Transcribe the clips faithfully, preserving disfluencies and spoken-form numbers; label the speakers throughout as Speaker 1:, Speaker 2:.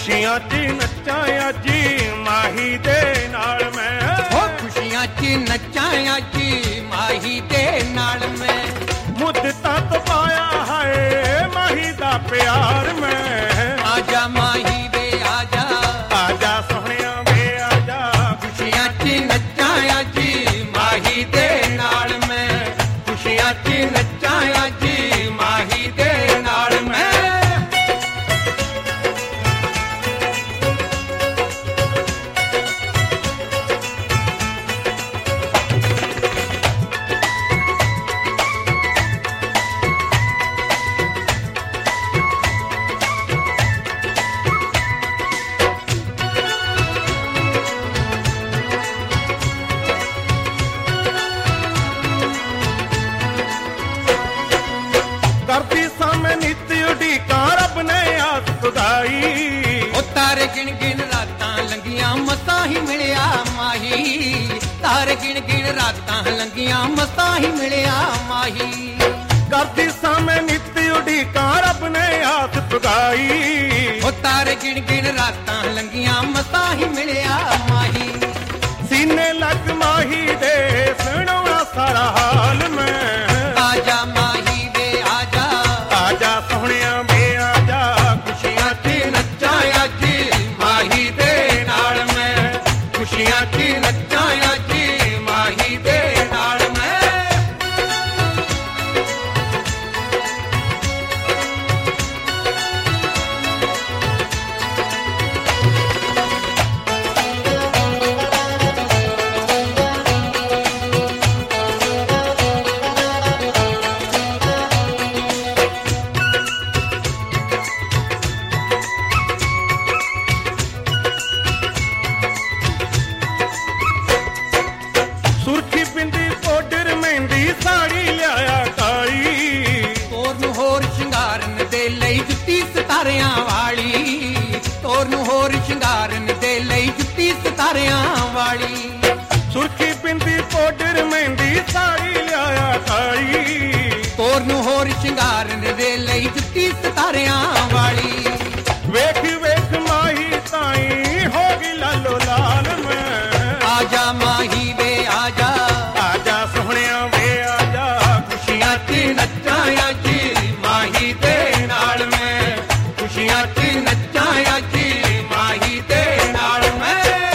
Speaker 1: ਖੁਸ਼ੀਆਂ 'ਚ ਨੱਚਾਂ ਅੱਜ ਮਾਹੀ ਦੇ ਨਾਲ ਮੈਂ
Speaker 2: ਹੋ ਖੁਸ਼ੀਆਂ 'ਚ ਨੱਚਾਂ ਅੱਜ ਮਾਹੀ ਦੇ ਨਾਲ ਮੈਂ
Speaker 1: ਮੁੱਦਤਾਂ ਤੋਂ ਪਾਇਆ ਹੈ ਮਾਹੀ ਦਾ ਪਿਆਰ ਮੈਂ
Speaker 2: ਆਜਾ ਮਾਹੀ ਵੇ ਆਜਾ
Speaker 1: ਆਜਾ ਸੋਹਣਿਆ ਵੇ ਆਜਾ
Speaker 2: ਖੁਸ਼ੀਆਂ 'ਚ ਨੱਚਾਂ ਅੱਜ ਮਾਹੀ ਦੇ ਨਾਲ ਮੈਂ ਖੁਸ਼ੀਆਂ 'ਚ ਨੱਚਾਂ ਅੱਜ ਮਾਹੀ ਦੇ ਨਾਲ ਮੈਂ
Speaker 1: ਕਰਦੀ ਸਾਂ ਨਿਤ ਉਡੀਕਾਂ ਰੱਬ ਨੇ ਆਸ ਖੁਦਾਈ
Speaker 2: ਉਹ ਤਾਰੇ ਗਿਣ ਗਿਣ ਰਾਤਾਂ ਲੰਗੀਆਂ ਮਸਾਂ ਹੀ ਮਿਲਿਆ ਮਾਹੀ ਤਾਰੇ ਗਿਣ ਗਿਣ ਰਾਤਾਂ ਲੰਗੀਆਂ ਮਸਾਂ ਹੀ ਮਿਲਿਆ ਮਾਹੀ
Speaker 1: ਕਰਦੀ ਸਾਂ ਨਿਤ ਉਡੀਕਾਂ ਰੱਬ ਨੇ ਆਸ ਖੁਦਾਈ
Speaker 2: ਉਹ ਤਾਰੇ ਗਿਣ ਗਿਣ ਰਾਤਾਂ ਲੰਗੀਆਂ ਮਸਾਂ ਹੀ ਮਿਲਿਆ ਮਾਹੀ
Speaker 1: ਸੀਨੇ ਲੱਗ ਮਾਹੀ ਦੇ ਸੁਣਾਉਣਾ ਸਾਰਾ ਹਾਲ ਮੈਂ
Speaker 2: ਆਜਾ ਮਾਹੀ ਵੇ ਆਜਾ
Speaker 1: ਆਜਾ ਸੋਹਣਿਆ ਵੇ ਆਜਾ
Speaker 2: ਖੁਸ਼ੀਆਂ 'ਚ ਨੱਚਾਂ ਅੱਜ ਮਾਹੀ ਦੇ ਨਾਲ ਮੈਂ ਖੁਸ਼ੀਆਂ 'ਚ ਨੱਚਾਂ ਅੱਜ ਮਾਹੀ ਦੇ ਨਾਲ ਮੈਂ
Speaker 1: ਸੁਰਖੀ ਬਿੰਦੀ ਪਾਊਡਰ ਮਹਿੰਦੀ ਸਾੜੀ ਲਿਆਇਆ ਕਾਲੀ
Speaker 2: ਤੋਰ ਨੂੰ ਹੋਰ ਸ਼ਿੰਗਾਰਨ ਦੇ ਲਈ ਜੁੱਤੀ ਸਿਤਾਰਿਆਂ ਵਾਲੀ ਤੋਰ ਨੂੰ ਹੋਰ ਸ਼ਿੰਗਾਰਨ ਦੇ ਲਈ ਜੁੱਤੀ ਸਿਤਾਰਿਆਂ ਵਾਲੀ
Speaker 1: ਸੁਰਖੀ ਬਿੰਦੀ ਪਾਊਡਰ ਮਹਿੰਦੀ ਸਾੜੀ ਲਿਆਇਆ ਕਾਲੀ
Speaker 2: ਤੋਰ ਨੂੰ ਹੋਰ ਸ਼ਿੰਗਾਰਨ ਦੇ ਲਈ ਜੁੱਤੀ ਸਿਤਾਰਿਆਂ ਵਾਲੀ
Speaker 1: ਵੇਖ ਵੇਖ ਮਾਹੀ ਤਾਈ ਹੋ ਗਈ ਲਾਲੋ ਲਾਲ ਮੈਂ
Speaker 2: ਆਜਾ ਮਾਹੀ ਵੇ ਆਜਾ
Speaker 1: ਆਜਾ ਸੋਹਣਿਆ ਵੇ ਆਜਾ
Speaker 2: ਖੁਸ਼ੀਆਂ 'ਚ ਨੱਚਾਂ ਅੱਜ ਮਾਹੀ ਦੇ ਨਾਲ ਮੈਂ ਖੁਸ਼ੀਆਂ 'ਚ ਨੱਚਾਂ ਅੱਜ ਮਾਹੀ ਦੇ ਨਾਲ ਮੈਂ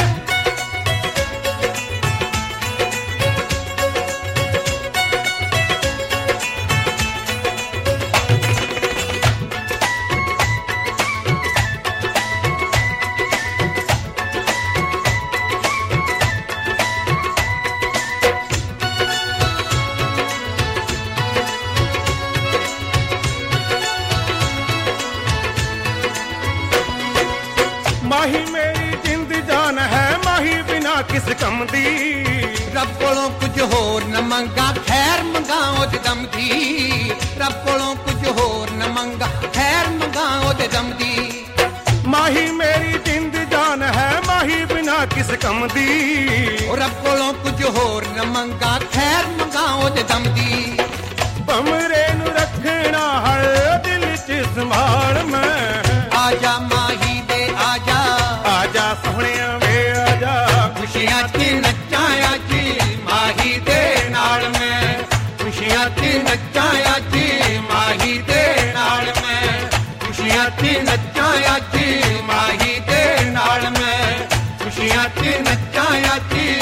Speaker 1: ਮਾਹੀ ਮੇਰੀ ਜਿੰਦ ਜਾਨ ਹੈ ਮਾਹੀ ਬਿਨਾ ਕਿਸ ਕੰਮ ਦੀ
Speaker 2: ਰੱਬ ਕੋਲੋਂ ਕੁਝ ਹੋਰ ਨਾ ਮੰਗਾ ਖੈਰ ਮੰਗਾ ਉਹਦੇ ਦਮ ਦੀ ਰੱਬ ਕੋਲੋਂ ਕੁਝ ਹੋਰ ਨਾ ਮੰਗਾ ਖੈਰ ਮੰਗਾ ਉਹਦੇ ਦਮ ਦੀ
Speaker 1: ਮਾਹੀ ਮੇਰੀ ਜਿੰਦ ਜਾਨ ਹੈ ਮਾਹੀ ਬਿਨਾ ਕਿਸ ਕੰਮ ਦੀ
Speaker 2: ਉਹ ਰੱਬ ਕੋਲੋਂ ਕੁਝ ਹੋਰ ਨਾ ਮੰਗਾ ਖੈਰ ਮੰਗਾ ਉਹਦੇ ਦਮ ਦੀ
Speaker 1: ਭਮਰੇ ਨੂੰ ਰੱਖਣਾ ਹਰ ਦਿਲ 'ਚ ਸੰਭਾਲ ਮੈਂ
Speaker 2: ਆਜਾ ਮਾਹੀ ਦੇ ਆਜਾ
Speaker 1: ਆਜਾ ਸੋਹਣਿਆ ਵੇ ਆਜਾ
Speaker 2: ਖੁਸ਼ੀਆਂ 'ਚ ਨੱਚਾਂ ਅੱਜ ਮਾਹੀ ਦੇ ਨਾਲ ਮੈਂ ਖੁਸ਼ੀਆਂ 'ਚ ਨੱਚਾਂ ਅੱਜ ਮਾਹੀ ਦੇ ਨਾਲ ਮੈਂ ਖੁਸ਼ੀਆਂ 'ਚ ਨੱਚਾਂ ਅੱਜ ਮਾਹੀ ਦੇ ਨਾਲ ਮੈਂ ਖੁਸ਼ੀਆਂ 'ਚ ਨੱਚਾਂ ਅੱਜ